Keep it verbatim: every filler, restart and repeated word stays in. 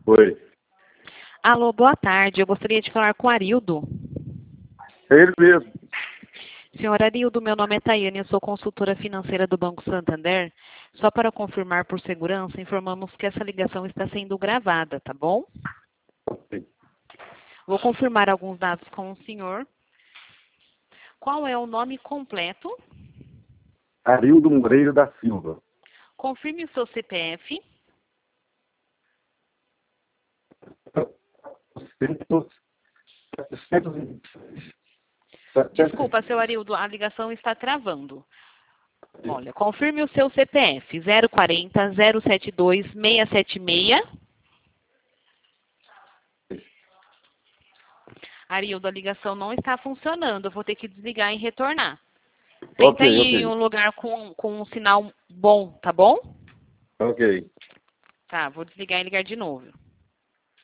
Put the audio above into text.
Oi. Alô, boa tarde. Eu gostaria de falar com o Arildo. É ele mesmo. Senhor Arildo, meu nome é Tayane, eu sou consultora financeira do Banco Santander. Só para confirmar por segurança, informamos que essa ligação está sendo gravada, tá bom? Sim. Vou confirmar alguns dados com o senhor. Qual é o nome completo? Arildo Moreira da Silva. Confirme o seu C P F. Desculpa, seu Arildo, a ligação está travando. Olha, confirme o seu C P F. zero quarenta, zero setenta e dois, seiscentos e setenta e seis. Arildo, a ligação não está funcionando. Eu vou ter que desligar e retornar. Tenta Ok, ir em ok. um lugar com, com um sinal bom, tá bom? Ok. Tá, vou desligar e ligar de novo.